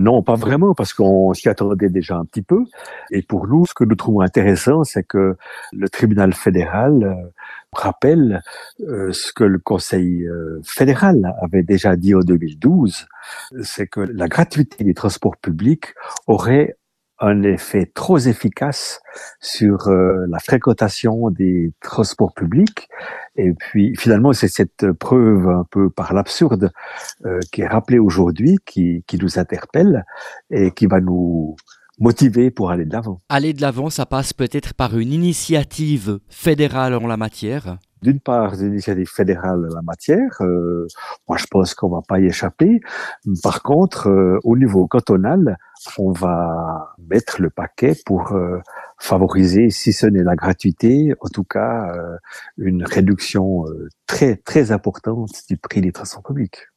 Non, pas vraiment, parce qu'on s'y attendait déjà un petit peu. Et pour nous, ce que nous trouvons intéressant, c'est que le tribunal fédéral rappelle ce que le Conseil fédéral avait déjà dit en 2012, c'est que la gratuité des transports publics aurait un effet trop efficace sur la fréquentation des transports publics. Et puis, finalement, c'est cette preuve un peu par l'absurde qui est rappelée aujourd'hui, qui nous interpelle et qui va nous motiver pour aller de l'avant. Aller de l'avant, ça passe peut-être par une initiative fédérale en la matière. D'une part, des initiatives fédérales en la matière, moi je pense qu'on va pas y échapper. Par contre, au niveau cantonal, on va mettre le paquet pour favoriser, si ce n'est la gratuité, en tout cas une réduction très très importante du prix des transports publics.